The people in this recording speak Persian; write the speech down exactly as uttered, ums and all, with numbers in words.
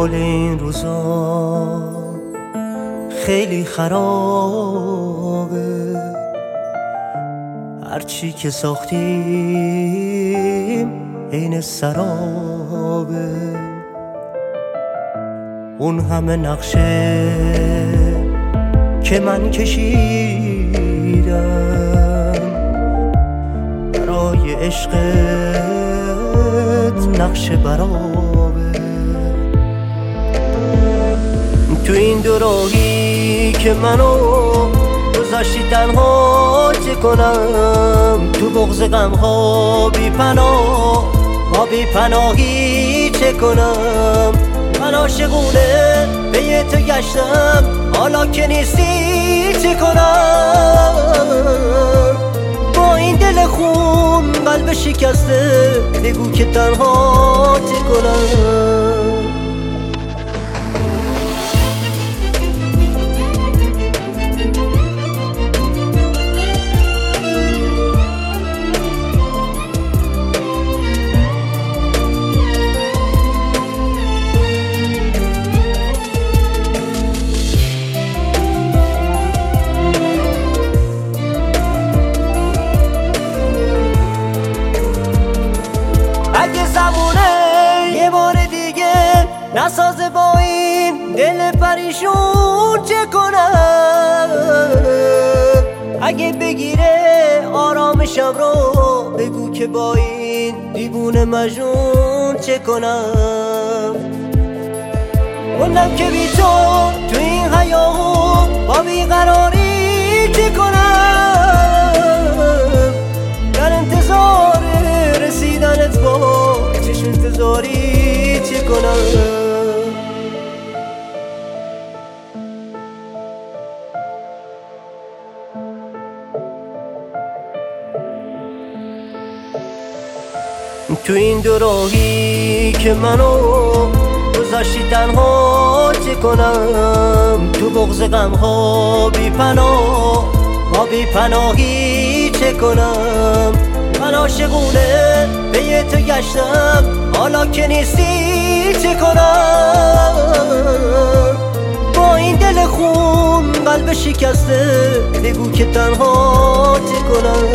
حال این روزا خیلی خرابه، هرچی که ساختیم عین سرابه. اون همه نقشه که من کشیدم برای عشقت نقشه برابه. تو این دو راهی که منو گذاشتی تنها چه کنم، تو بغض غمها بی پناه با بی پناهی چه کنم. من عاشقونه به تو گشتم، حالا که نیستی چه کنم. با این دل خون قلب شکسته بگو که تنها چه کنم. اگه زمونه یه بار دیگه نسازه با این دل پریشون چه کنم. اگه بگیره آرامشم رو بگو که با این دیوونه مجنون چه کنم. موندم که بی تو تو این حیاهو با بیقراری چه کنم. در انتظار رسیدنت با چشم انتظاری چه کنم. تو این دو راهی که منو گذاشتی تنها چه کنم، تو بغض غمها بی پناه با بی پناهی چه کنم. من عاشقونه به تو گشتم، حالا که نیستی چه کنم. با این دل خون قلب شکسته بگو که تنها چه کنم.